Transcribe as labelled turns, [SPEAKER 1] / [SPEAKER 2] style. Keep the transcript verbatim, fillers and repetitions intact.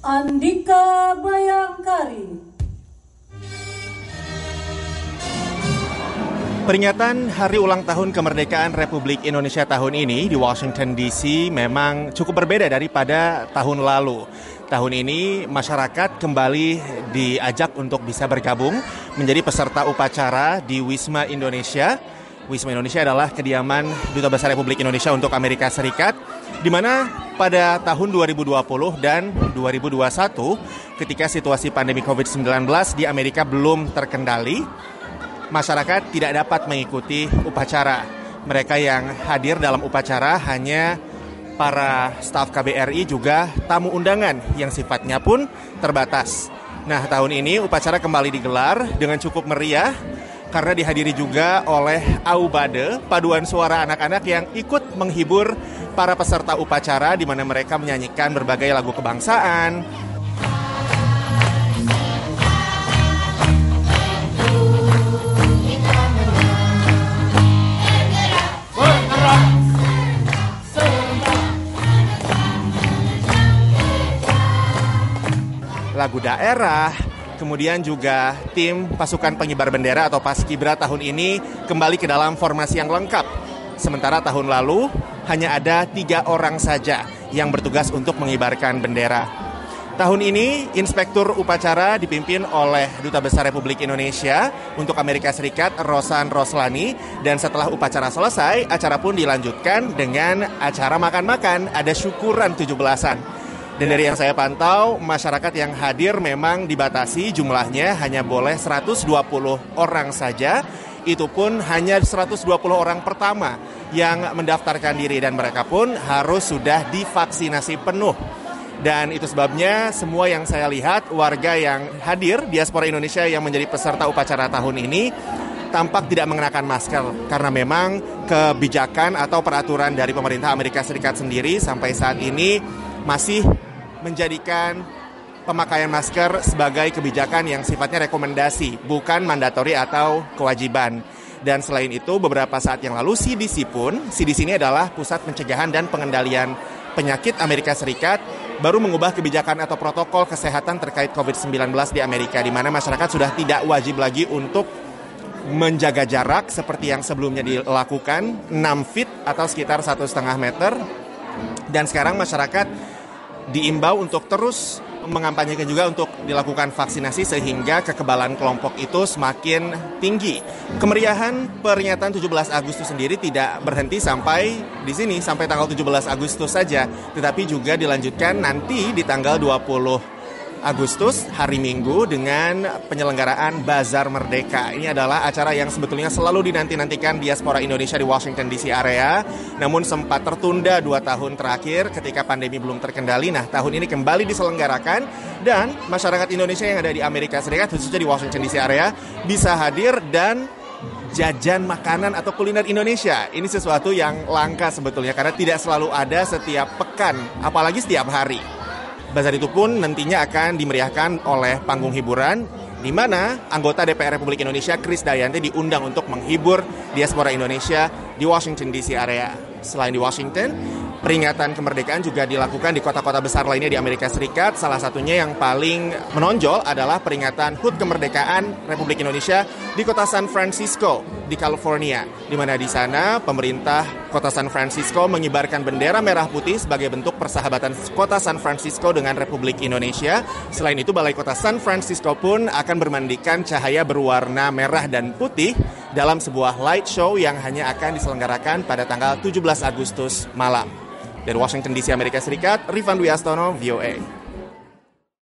[SPEAKER 1] Andika Bayangkari.
[SPEAKER 2] Peringatan Hari Ulang Tahun Kemerdekaan Republik Indonesia tahun ini di Washington D C memang cukup berbeda daripada tahun lalu. Tahun ini masyarakat kembali diajak untuk bisa bergabung menjadi peserta upacara di Wisma Indonesia. Wisma Indonesia adalah kediaman Duta Besar Republik Indonesia untuk Amerika Serikat, di mana pada tahun dua ribu dua puluh dan dua ribu dua puluh satu ketika situasi pandemi covid sembilan belas di Amerika belum terkendali, masyarakat tidak dapat mengikuti upacara. Mereka yang hadir dalam upacara hanya para staf K B R I juga tamu undangan yang sifatnya pun terbatas. Nah, tahun ini upacara kembali digelar dengan cukup meriah karena dihadiri juga oleh Aubade, paduan suara anak-anak yang ikut menghibur para peserta upacara di mana mereka menyanyikan berbagai lagu kebangsaan. Lagu daerah, kemudian juga tim pasukan pengibar bendera atau Paskibra tahun ini kembali ke dalam formasi yang lengkap. Sementara tahun lalu hanya ada tiga orang saja yang bertugas untuk mengibarkan bendera. Tahun ini inspektur upacara dipimpin oleh Duta Besar Republik Indonesia untuk Amerika Serikat, Rosan Roslani. Dan setelah upacara selesai, acara pun dilanjutkan dengan acara makan-makan, ada syukuran tujuh belasan. Dan dari yang saya pantau, masyarakat yang hadir memang dibatasi jumlahnya hanya boleh seratus dua puluh orang saja. Itu pun hanya seratus dua puluh orang pertama yang mendaftarkan diri dan mereka pun harus sudah divaksinasi penuh. Dan itu sebabnya semua yang saya lihat warga yang hadir, diaspora Indonesia yang menjadi peserta upacara tahun ini tampak tidak mengenakan masker karena memang kebijakan atau peraturan dari pemerintah Amerika Serikat sendiri sampai saat ini masih menjadikan pemakaian masker sebagai kebijakan yang sifatnya rekomendasi, bukan mandatori atau kewajiban. Dan selain itu, beberapa saat yang lalu C D C pun, C D C ini adalah Pusat Pencegahan dan Pengendalian Penyakit Amerika Serikat, baru mengubah kebijakan atau protokol kesehatan terkait covid sembilan belas di Amerika, di mana masyarakat sudah tidak wajib lagi untuk menjaga jarak seperti yang sebelumnya dilakukan, enam feet atau sekitar satu setengah meter. Dan sekarang masyarakat diimbau untuk terus mengampanyekan juga untuk dilakukan vaksinasi sehingga kekebalan kelompok itu semakin tinggi. Kemeriahan peringatan tujuh belas Agustus sendiri tidak berhenti sampai di sini, sampai tanggal tujuh belas Agustus saja, tetapi juga dilanjutkan nanti di tanggal dua puluh Agustus, hari Minggu, dengan penyelenggaraan Bazar Merdeka. Ini adalah acara yang sebetulnya selalu dinanti-nantikan diaspora Indonesia di Washington D C area, namun sempat tertunda dua tahun terakhir ketika pandemi belum terkendali. Nah, tahun ini kembali diselenggarakan dan masyarakat Indonesia yang ada di Amerika Serikat, khususnya di Washington D C area, bisa hadir dan jajan makanan atau kuliner Indonesia. Ini sesuatu yang langka sebetulnya karena tidak selalu ada setiap pekan, apalagi setiap hari. Bazar itu pun nantinya akan dimeriahkan oleh panggung hiburan, di mana anggota D P R Republik Indonesia Chris Dayanti diundang untuk menghibur diaspora Indonesia di Washington D C area. Selain di Washington, peringatan kemerdekaan juga dilakukan di kota-kota besar lainnya di Amerika Serikat. Salah satunya yang paling menonjol adalah peringatan H U T Kemerdekaan Republik Indonesia di kota San Francisco di California, di mana di sana pemerintah kota San Francisco mengibarkan bendera merah putih sebagai bentuk persahabatan kota San Francisco dengan Republik Indonesia. Selain itu, Balai Kota San Francisco pun akan bermandikan cahaya berwarna merah dan putih dalam sebuah light show yang hanya akan diselenggarakan pada tanggal tujuh belas Agustus malam. Dari Washington D C, Amerika Serikat, Rifan Dwi Astono, V O A.